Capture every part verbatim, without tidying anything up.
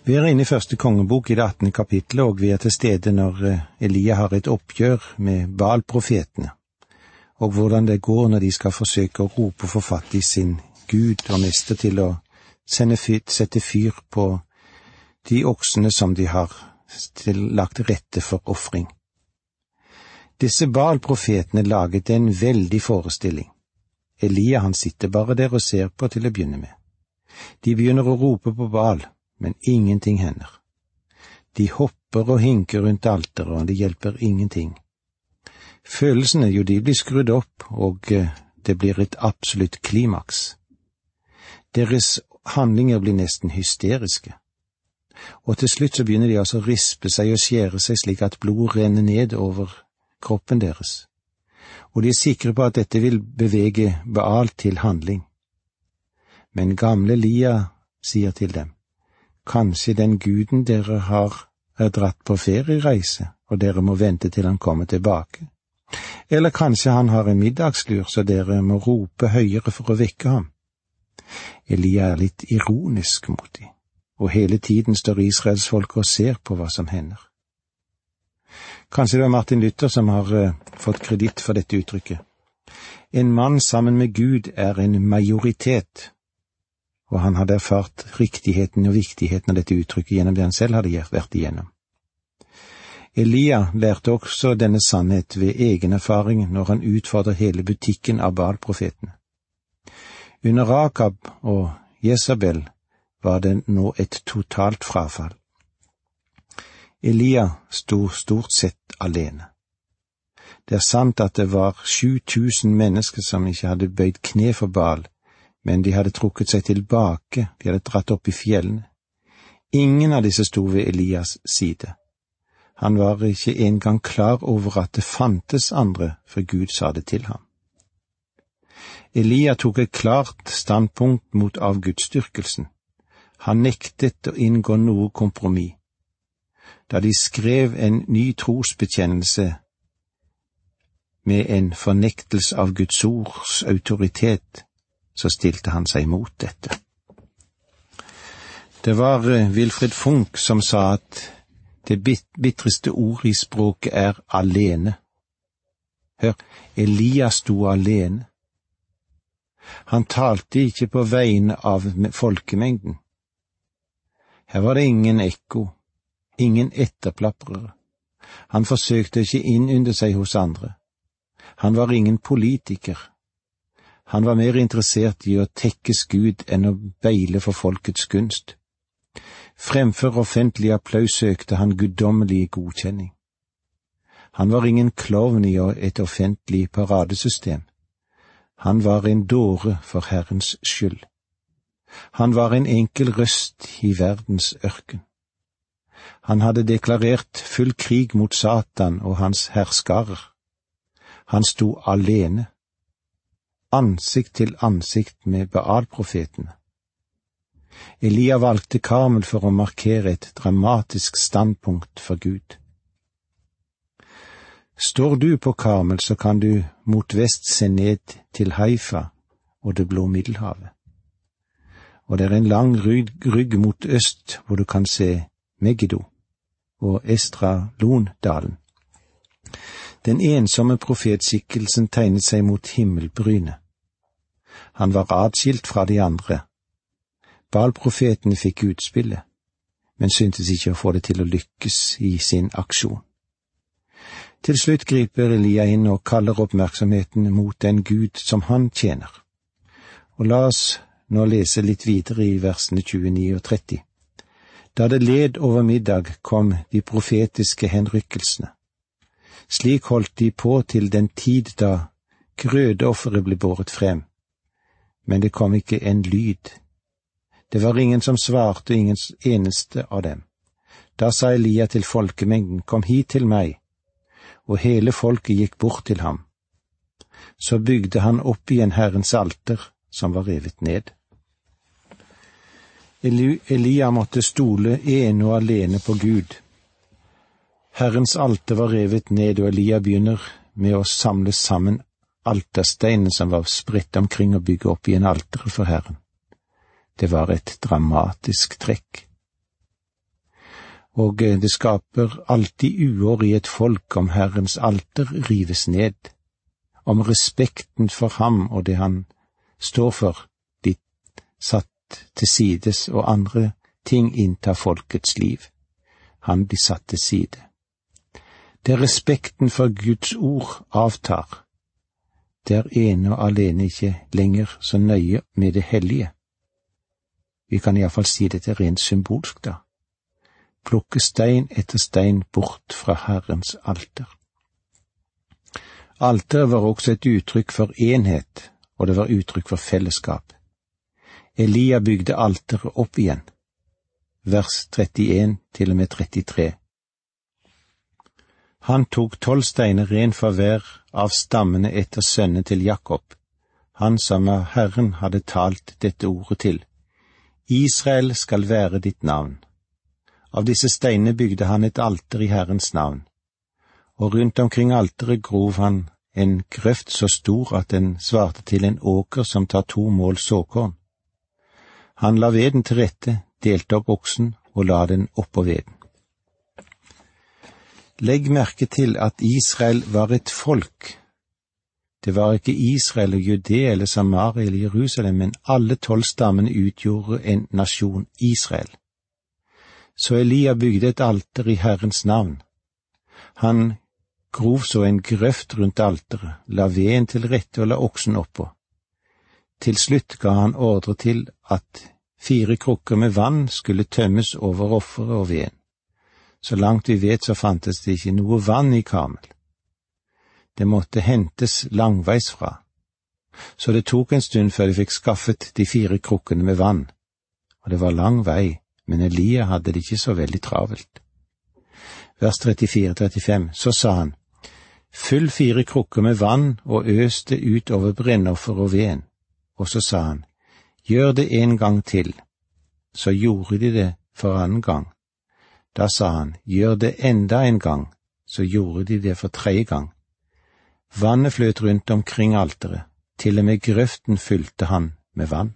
Vi er inne i første kongebok i det attende kapittelet, og vi er til stede når Elia har et oppgjør med Baal-profetene, og hvordan det går når de skal forsøke å rope og få fatt i sin Gud og mester til å sende fyr, sette fyr på de oksene som de har lagt rette for offring. Disse Baal-profetene laget en veldig forestilling. Elia han sitter bare der og ser på til å begynne med. De begynner å rope på Baal, men ingenting hender. De hopper og hinker rundt alteret, og det hjelper ingenting. Følelsene, jo, de blir skrudd opp, og det blir et absolutt klimaks. Deres handlinger blir nesten hysteriske. Og til slutt så begynner de altså å rispe seg og skjære seg slik at blod renner ned over kroppen deres. Og de er sikre på at dette vil bevege Baal til handling. Men gamle Elia sier til dem, kanskje den guden dere har er dratt på feriereise, og dere må vente til han kommer tilbake. Eller kanskje han har en middagslur, så dere må rope høyere for å vekke ham. Elia er litt ironisk mot dem, og hele tiden står Israels folk og ser på hva som hender. Kanskje det var Martin Luther som har uh, fått kreditt for dette uttrykket. En mann sammen med Gud er en majoritet, og han hadde erfart riktigheten og viktigheten av dette uttrykket gjennom det han selv hadde vært igjennom. Elia lærte også denne sannhet ved egen erfaring når han utfordret hele butikken av Baal-profetene. Under Rakab og Jezabel var det nå et totalt frafall. Elia sto stort sett alene. Det er sant at det var sju tusen mennesker som ikke hadde bøyd kne for Baal, men de hadde trukket seg tilbake, de hadde dratt opp i fjellene. Ingen av disse sto ved Elias side. Han var ikke engang klar over at det fantes andre, for Gud sa det til ham. Elia tok et klart standpunkt mot avgudsdyrkelsen. Han nektet å inngå noe kompromiss. Da de skrev en ny trosbekjennelse med en fornektelse av Guds ords autoritet, så stilte han seg mot dette. Det var Wilfred Funk som sa at det bitreste ord i språket er alene. Hør, Elia sto alene. Han talte ikke på vegne av folkemengden. Her var det ingen ekko, ingen etterplaprere. Han forsøkte ikke innynde seg hos andre. Han var ingen politiker. Han var mer interessert i å tekkes Gud enn å beile for folkets gunst. Fremfor offentlig applaus søkte han guddommelig godkjenning. Han var ingen klovn i et offentlig paradesystem. Han var en dåre for Herrens skyld. Han var en enkel røst i verdens ørken. Han hadde deklarert full krig mot Satan og hans herskarer. Han sto alene, ansikt til ansikt med Baal-profetene. Elia valgte Karmel for å markere et dramatisk standpunkt for Gud. Står du på Karmel, så kan du mot vest se ned til Haifa og det blå Middelhavet. Og det er en lang rygg, rygg mot øst hvor du kan se Megiddo og Estralondalen. Den ensomme profetskikkelsen tegnet seg mot himmelbrynet. Han var adskilt fra de andre. Baal-profetene fikk utspillet, men syntes ikke å få det til å lykkes i sin aksjon. Til slutt griper Elia inn og kaller oppmerksomheten mot den Gud som han tjener. Og la oss nå lese litt videre i versene tjueni og tretti. Da det led over middag, kom de profetiske henrykkelsene. Slik holdt de på til den tid da grødeofferet ble båret frem. Men det kom ikke en lyd. Det var ingen som svarte, ingen eneste av dem. Da sa Elia til folkemengden, kom hit til meg, og hele folket gikk bort til ham. Så bygde han opp igjen Herrens alter, som var revet ned. Elia måtte stole ene og alene på Gud. Herrens alter var revet ned, og Elia begynner med å samle sammen altersteinene som var spredt omkring og bygge opp igjen alteret for Herren. Det var et dramatisk trekk. og det skaper alltid uår i et folk om Herrens alter rives ned, om respekten for ham og det han står for blir satt til sides, og andre ting inntar folkets liv. Han blir satt til side. Der respekten for Guds ord avtar, der ene og alene ikke lenger så nøye med det hellige. Vi kan iallfall si det til rent symbolsk da. Plukke stein etter stein bort fra Herrens alter. Alteret var også et uttrykk for enhet, og det var uttrykk for fellesskap. Elia bygde alteret opp igjen. Vers trettien til og med trettitre. Han tok tolv steiner ren for hver av stammene etter sønnen til Jakob, han som av Herren hadde talt dette ordet til. Israel skal være ditt navn. Av disse steinene bygde han et alter i Herrens navn, og rundt omkring alteret grov han en grøft så stor at den svarte til en åker som tar to mål såkorn. Han la veden til rette, delte opp oksen og la den oppå veden. Legg merke til at Israel var et folk. Det var ikke Israel og Judea eller Samaria eller Jerusalem, men alle tolv stammene utgjorde en nasjon, Israel. Så Elia bygde et alter i Herrens navn. Han grov så en grøft rundt alteret, la veden til rette og la oksen oppå. Til slutt ga han ordre til at fire krukker med vann skulle tømmes over offeret og veden. Så langt vi vet så fantes det ikke noe vann i Karmel. Det måtte hentes langveis fra. Så det tok en stund før de fikk skaffet de fire krukkene med vann. Og det var lang vei, men Elia hadde det ikke så veldig travelt. Vers trettifire til trettifem, så sa han, fyll fire krukker med vann og øs det ut over brennoffer og veden. Og så sa han, gjør det en gang til. Så gjorde de det for annen gang. Da sa han, gjør det enda en gang. Så gjorde de det for tredje gang. Vannet fløt rundt omkring alteret, til og med grøften fylte han med vann.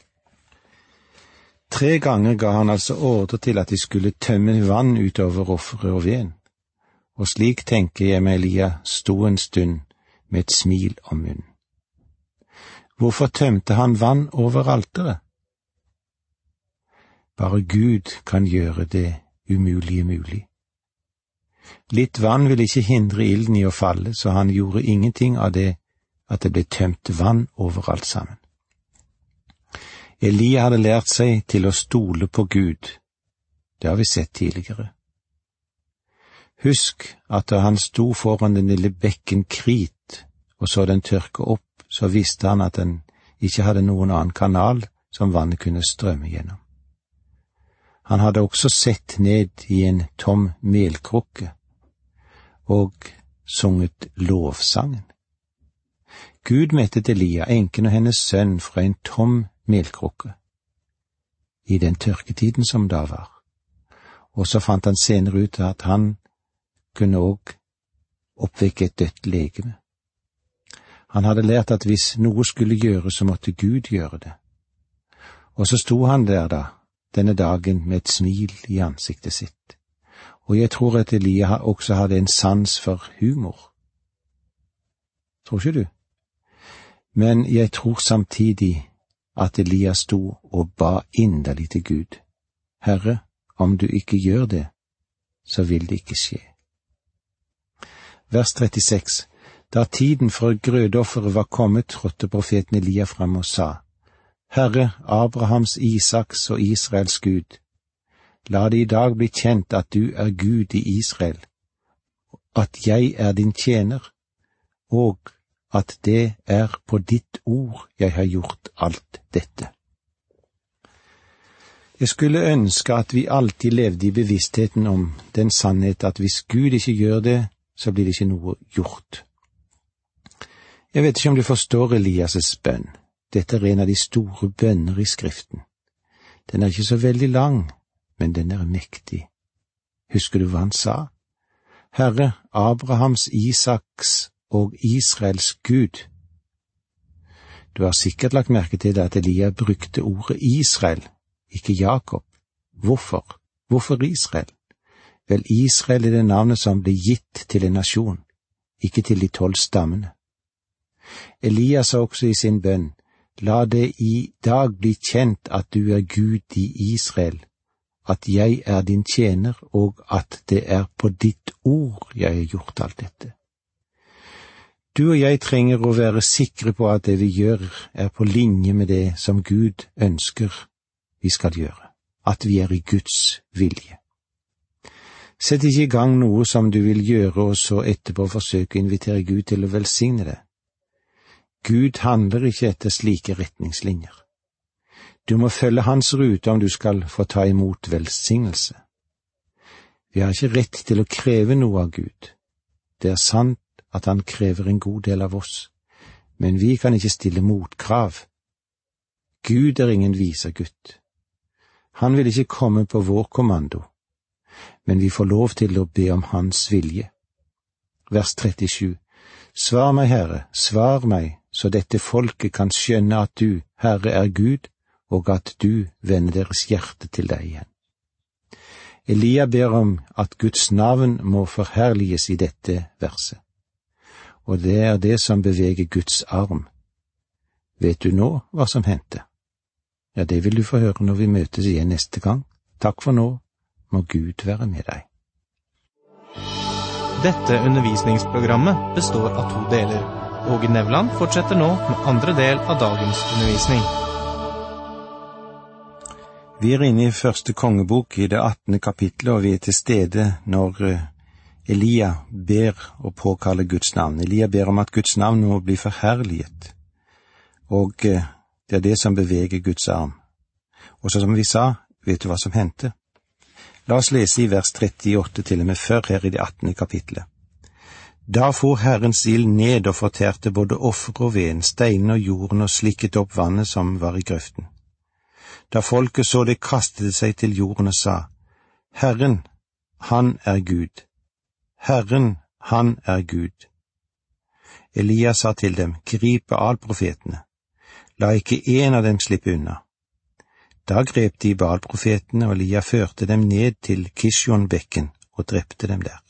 Tre ganger ga han altså ordre til at de skulle tømme vann utover offeret og veden, og slik tenker jeg meg Elia sto en stund med et smil om munnen. Hvorfor tømte han vann over alteret? Bare Gud kan gjøre det umulige mulig. Litt vann vil ikke hindre ilden i å falle, så han gjorde ingenting av det at det ble tømt vann over alt sammen. Elia hadde lært seg til å stole på Gud. Det har vi sett tidligere. Husk at da han sto foran den lille bekken Krit og så den tørke opp, så visste han at den ikke hadde noen annen kanal som vannet kunne strømme gjennom. Han hadde også sett ned i en tom melkrukke og sunget lovsangen. Gud mettet Elia, enken og hennes sønn, fra en tom melkrukke i den tørketiden som da var. Og så fant han senere ut at han kunne også oppvekke et dødt legeme. Han hadde lært at hvis noe skulle gjøres, så måtte Gud gjøre det. Og så sto han der da, denne dagen med et smil i ansiktet sitt. Og jeg tror at Elia også hadde en sans for humor. Tror ikke du? Men jeg tror samtidig at Elia sto og ba inderlig til Gud. Herre, om du ikke gjør det, så vil det ikke skje. Vers trettiseks. Da tiden for grødofferet var kommet, trådte profeten Elia frem og sa, Herre, Abrahams, Isaks og Israels Gud, la det i dag bli kjent at du er Gud i Israel, at jeg er din tjener, og at det er på ditt ord jeg har gjort alt dette. Jeg skulle ønske at vi alltid levde i bevisstheten om den sannhet at hvis Gud ikke gjør det, så blir det ikke noe gjort. Jeg vet ikke om du forstår Elias' bønn. Dette er en av de store bønner i Skriften. Den er ikke så veldig lang, men den er mektig. Husker du hva han sa? Herre, Abrahams, Isaks og Israels Gud. Du har sikkert lagt merke til at Elia brukte ordet Israel, ikke Jakob. Hvorfor? Hvorfor Israel? Vel, Israel er det navnet som ble gitt til en nasjon, ikke til de tolv stammene. Elias sa også i sin bønn, la det i dag bli kjent at du er Gud i Israel, at jeg er din tjener, og at det er på ditt ord jeg har gjort alt dette. Du og jeg trenger å være sikre på at det vi gjør er på linje med det som Gud ønsker vi skal gjøre, at vi er i Guds vilje. Sett ikke i gang noe som du vil gjøre, og så etterpå forsøke å invitere Gud til å velsigne det. Gud handler ikke etter slike retningslinjer. Du må følge hans rute om du skal få ta imot velsignelse. Vi har ikke rett til å kreve noe av Gud. Det er sant at han krever en god del av oss, men vi kan ikke stille motkrav. Gud er ingen visergutt. Han vil ikke komme på vår kommando, men vi får lov til å be om hans vilje. Vers trettisju. Svar meg, Herre, svar meg, så dette folket kan skjønne at du, Herre, er Gud, og at du vender deres hjerte til deg igjen. Elia ber om at Guds navn må forherliges i dette verset, og det er det som beveger Guds arm. Vet du nå hva som hendte? Ja, det vil du få høre når vi møtes igjen neste gang. Takk for nå, må Gud være med deg. Dette undervisningsprogrammet består av to deler. Åge Nevland fortsetter nå med andre del av dagens undervisning. Vi er inne i første kongebok i det attende kapitlet, og vi er til stede når Elia ber og påkaller Guds navn. Elia ber om at Guds navn må bli forherliget, og det er det som beveger Guds arm. Og så som vi sa, vet du hva som hendte? La oss lese i vers trettiåtte til og med før her i det attende kapitlet. Da for Herrens ild ned og fortærte både offer og veden, steinen og jorden og slikket opp vannet som var i grøften. Da folket så det, kastet seg til jorden og sa, Herren, han er Gud. Herren, han er Gud. Elia sa til dem, grip Baal-profetene. La ikke en av dem slippe unna. Da grep de Baal-profetene, og Elia førte dem ned til Kishon-bekken og drepte dem der.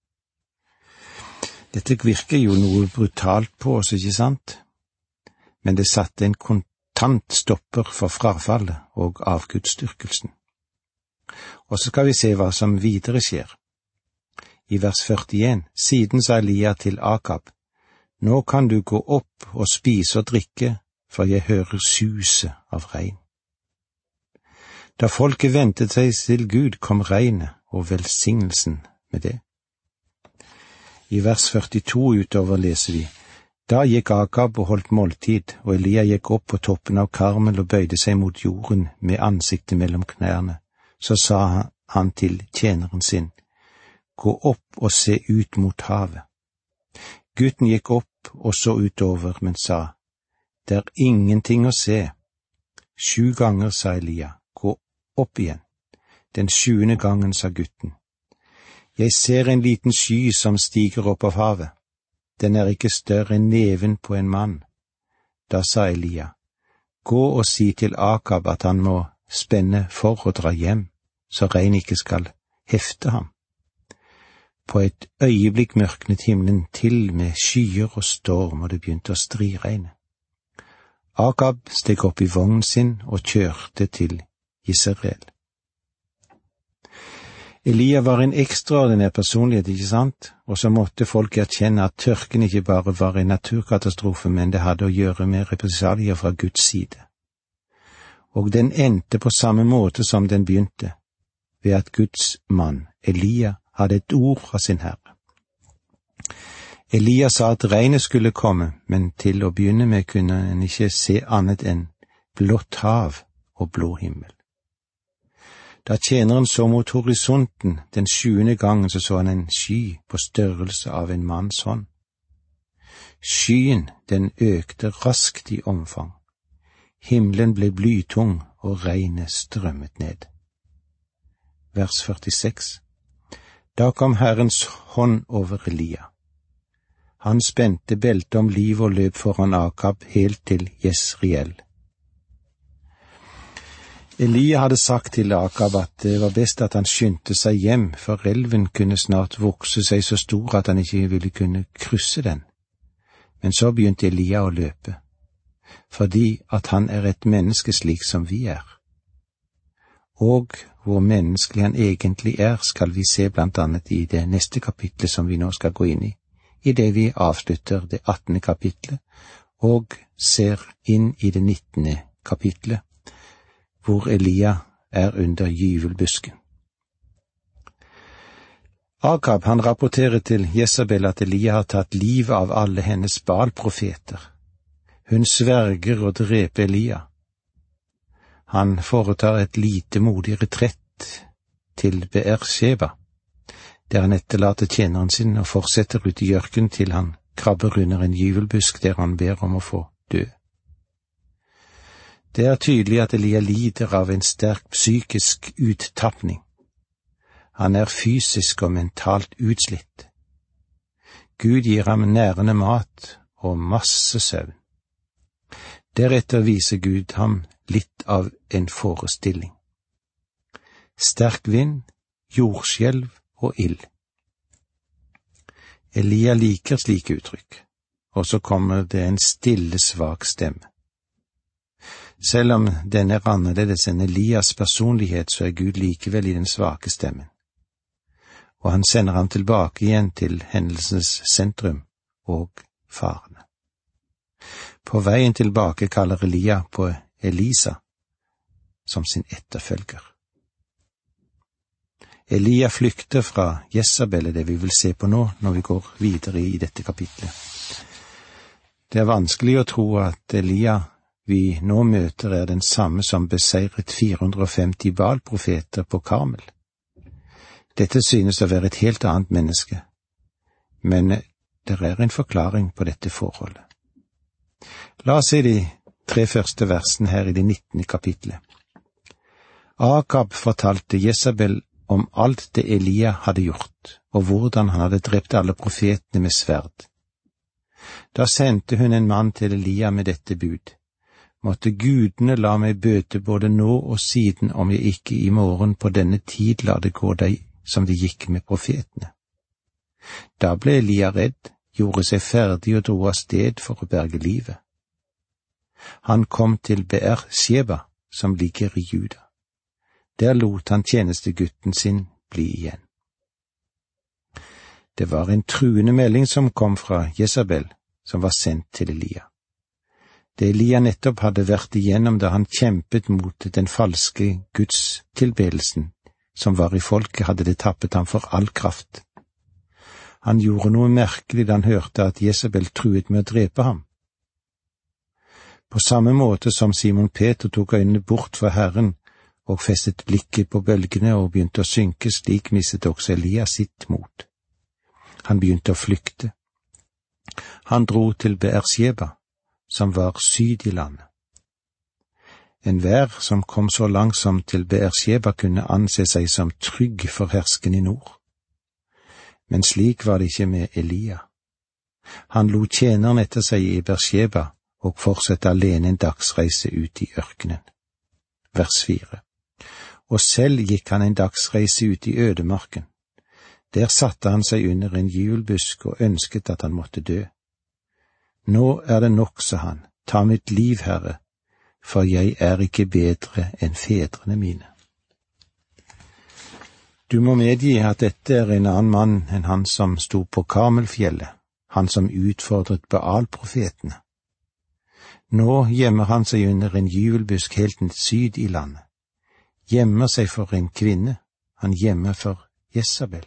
Dette virker jo noe brutalt på oss, ikke sant? Men det satte en kontant stopper for frafallet og avgudsdyrkelsen. Og så skal vi se hva som videre skjer. I vers førtien, siden sa Elia til Akab, nå kan du gå opp og spise og drikke, for jeg hører suset av regn. Da folket ventet seg til Gud, kom regnet og velsignelsen med det. I vers førtito utover leser vi, da gikk Akab og holdt måltid, og Elia gikk opp på toppen av Karmel og bøyde seg mot jorden med ansiktet mellom knærne. Så sa han til tjeneren sin, gå opp og se ut mot havet. Gutten gikk opp og så utover, men sa, det er ingenting å se. Sju ganger sa Elia, gå opp igjen. Den sjuende gangen sa gutten, jeg ser en liten sky som stiger opp av havet. Den er ikke større enn neven på en mann. Da sa Elia, gå og si til Akab at han må spenne for å dra hjem, så regn ikke skal hefte ham. På et øyeblikk mørknet himmelen til med skyer og storm, og det begynte å striregne. Akab steg opp i vognen sin og kjørte til Jezreel. Elia var en ekstraordinær personlighet, ikke sant? Og så måtte folk erkjenne at tørken ikke bare var en naturkatastrofe, men det hadde å gjøre med represalier fra Guds side. Og den endte på samme måte som den begynte, ved at Guds mann, Elia, hadde et ord fra sin Herre. Elia sa at regnet skulle komme, men til å begynne med kunne en ikke se annet enn blått hav og blå himmel. Da tjeneren så mot horisonten den sjuende gangen, så så han en sky på størrelse av en manns hånd. Skyen, den økte raskt i omfang. Himmelen ble blytung, og regnet strømmet ned. Vers førtiseks. Da kom Herrens hånd over Elia. Han spente beltet om livet og løp foran Akab helt til Jezreel. Elia hadde sagt til Akab at det var best at han skyndte seg hjem, for elven kunne snart vokse seg så stor at han ikke ville kunne krysse den. Men så begynte Elia å løpe, fordi at han er et menneske slik som vi er. Og hvor menneskelig han egentlig er, skal vi se blant annet i det neste kapitlet som vi nå skal gå inn i, i det vi avslutter det attende kapitlet, og ser inn i det nittende kapitlet, hvor Elia er under gyvelbusken. Akab han rapporterer til Jezabel at Elia har tatt livet av alle hennes Baal-profeter. Hun sverger å drepe Elia. Han foretar et lite modig retrett til Beersheba, der han etterlater tjeneren sin og fortsetter ut i ørkenen til han krabber under en gyvelbusk der han ber om å få dø. Det er tydelig at Elia lider av en sterk psykisk uttappning. Han er fysisk og mentalt utslitt. Gud gir ham nærende mat og masse søvn. Deretter viser Gud ham litt av en forestilling. Sterk vind, jordskjelv og ild. Elia liker slike uttrykk, og så kommer det en stille, svak stemme. Selv om den er annerledes enn Elias personlighet, så er Gud likevel i den svake stemmen. Og han sender ham tilbake igjen til hendelsens sentrum og farene. På veien tilbake kaller Elia på Elisa som sin etterfølger. Elia flykter fra Jezabel, det vi vil se på nå når vi går videre i dette kapitlet. Det er vanskelig å tro at Elia vi nå møter er den samme som beseiret fire hundre og femti Baal-profeter på Karmel. Dette synes å være et helt annet menneske, men det er en forklaring på dette forholdet. La oss se de tre første versene her i det nittende kapitlet. Akab fortalte Jezabel om alt det Elia hadde gjort, og hvordan han hadde drept alle profetene med sverd. Da sendte hun en mann til Elia med dette bud. Måtte gudene la meg bøte både nå og siden om jeg ikke i morgen på denne tid la det gå deg som det gikk med profetene. Da ble Elia redd, gjorde seg ferdig og dro av sted for å berge livet. Han kom til Beersheba, som ligger i Juda. Der lot han tjenestegutten sin bli igjen. Det var en truende melding som kom fra Jezabel, som var sendt til Elia. Det Elia nettopp hadde vært igjennom da han kjempet mot den falske gudstilbedelsen som var i folket, hadde det tappet ham for all kraft. Han gjorde noe merkelig da han hørte at Jezabel truet med å drepe ham. På samme måte som Simon Peter tok øynene bort fra Herren og festet blikket på bølgene og begynte å synke, slik mistet også Elia sitt mot. Han begynte å flykte. Han dro til Beersheba, som var syd i landet. Enhver som kom så langt som til Beersheba kunne anse seg som trygg for hersken i nord. Men slik var det ikke med Elia. Han lot tjeneren etter seg i Beersheba og fortsette alene en dagsreise ut i ørkenen. Vers fire. Og selv gikk han en dagsreise ut i ødemarken. Der satte han seg under en gyvelbusk og ønsket at han måtte dø. Nå er det nok, sa han, ta mitt liv, Herre, for jeg er ikke bedre enn fedrene mine. Du må medgi at dette er en annen mann enn han som sto på Karmelfjellet, han som utfordret Baal-profetene. Nå gjemmer han seg under en gyvelbusk helt ned syd i landet. Gjemmer seg for en kvinne, han gjemmer for Jezabel.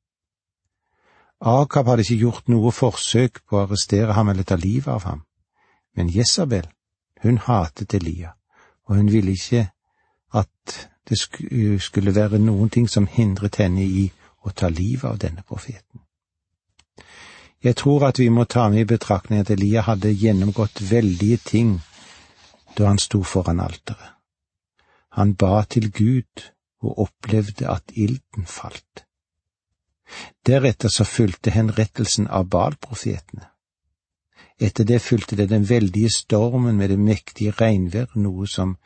Akab hadde ikke gjort noe forsøk på å arrestere ham eller ta livet av ham, men Jezabel, hun hatet Elia, og hun ville ikke at det skulle være noen ting som hindret henne i å ta livet av denne profeten. Jeg tror at vi må ta med i betraktning at Elia hadde gjennomgått veldige ting da han sto foran alteret. Han ba til Gud og opplevde at ilden falt. Deretter så fulgte henrettelsen av Baal-profetene. Etter det fulgte det den veldige stormen med det mektige regnvær, noe som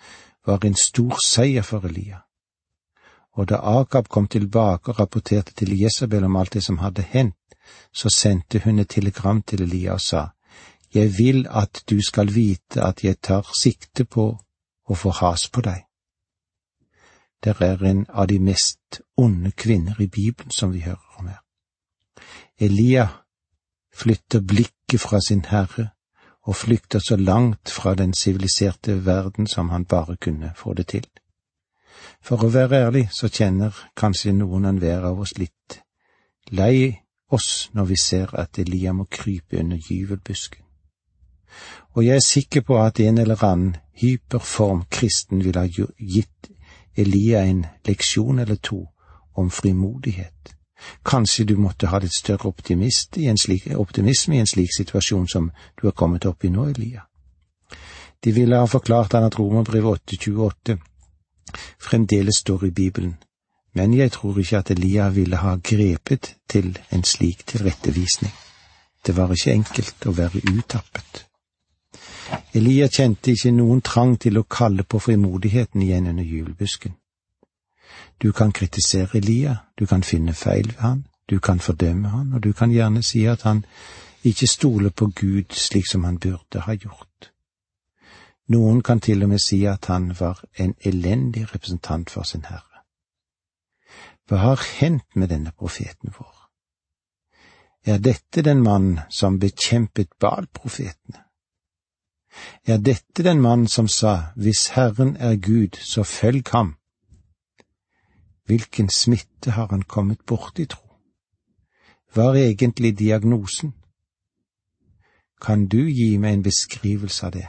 var en stor seier for Elia. Og da Akab kom tilbake og rapporterte til Jezebel om alt det som hadde hendt, så sendte hun et telegram til Elia og sa, «Jeg vil at du skal vite at jeg tar sikte på å få has på deg.» Det er en av de mest onde kvinner i Bibelen som vi hører om her. Elia flytter blikket fra sin Herre og flykter så langt fra den siviliserte verden som han bare kunne få det til. For å være ærlig så kjenner kanskje noen av hver av oss litt lei oss når vi ser at Elia må krype under gyvelbusken. Og jeg er sikker på at en eller annen hyperform kristen vil ha gitt Elia en leksjon eller to om frimodighet. Kanskje du måtte ha litt større optimist i en slik, optimisme i en slik situasjon som du har kommet opp i nå, Elia. De ville ha forklart han at Romerbrevet åtte tjueåtte fremdeles står i Bibelen, men jeg tror ikke at Elia ville ha grepet til en slik tilrettevisning. Det var ikke enkelt å være uttappet. Elia kjente ikke noen trang til å kalle på frimodigheten igjen under julebusken. Du kan kritisere Elia, du kan finne feil ved han, du kan fordømme han, og du kan gjerne si at han ikke stoler på Gud slik som han burde ha gjort. Noen kan til og med si at han var en elendig representant for sin Herre. Hva har hendt med denne profeten vår? Er dette den mann som bekjempet Baal-profetene? Er dette den mann som sa, hvis Herren er Gud, så følg ham? Hvilken smitte har han kommet borti, tro? Hva er egentlig diagnosen? Kan du gi meg en beskrivelse av det?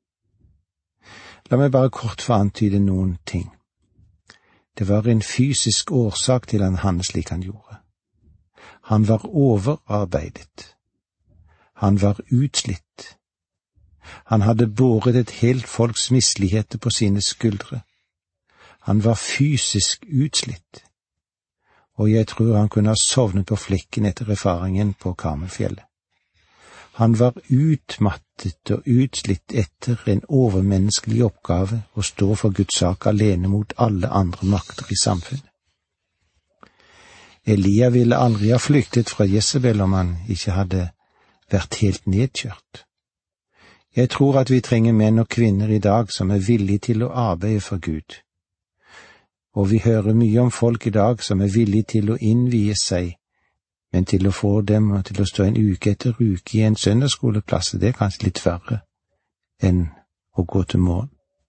La meg bare kort få antyde noen ting. Det var en fysisk årsak til han handlet slik han gjorde. Han var overarbeidet. Han var utslitt. Han hadde båret et helt folks misligheter på sine skuldre. Han var fysisk utslitt, og jeg tror han kunne ha sovnet på flekken etter erfaringen på Karmelfjellet. Han var utmattet og utslitt etter en overmenneskelig oppgave å stå for Guds sak alene mot alle andre makter i samfunnet. Elia ville aldri ha flyktet fra Jezebel om han ikke hadde vært helt nedkjørt. Jeg tror at vi trenger menn og kvinner i dag som er villige til å arbeide for Gud. Og vi hører mye om folk i dag som er villige til å innvie seg, men til å få dem til å stå en uke etter uke i en søndagsskoleplass, det er kanskje litt verre enn å gå til morgen.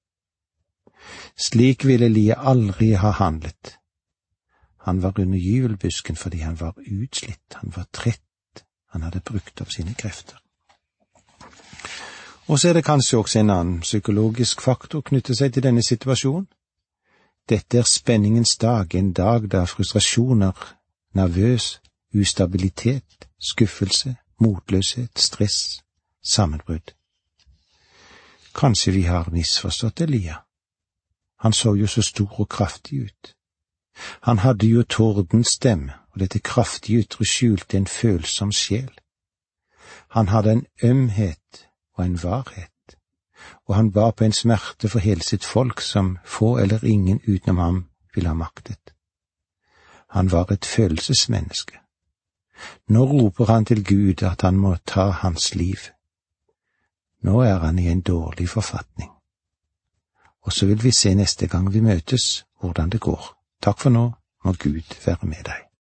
Slik ville Elia aldri ha handlet. Han var under gyvelbusken fordi han var utslitt, han var trett, han hadde brukt opp sine krefter. Og så er det kanskje også en annen psykologisk faktor knyttet seg til denne situasjonen. Dette er spenningens dag, en dag da frustrasjoner, nervøs, ustabilitet, skuffelse, motløshet, stress, sammenbrudd. Kanskje vi har misforstått Elia. Han så jo så stor og kraftig ut. Han hadde jo tordens stemme, og dette kraftige ytre skjulte en følsom sjel. Han hadde en ømhet og en varhet, og han bar på en smerte for hele sitt folk som få eller ingen utenom ham ville ha maktet. Han var et følelsesmenneske. Nå roper han til Gud at han må ta hans liv. Nå er han i en dårlig forfatning. Og så vil vi se neste gang vi møtes hvordan det går. Takk for nå, må Gud være med deg.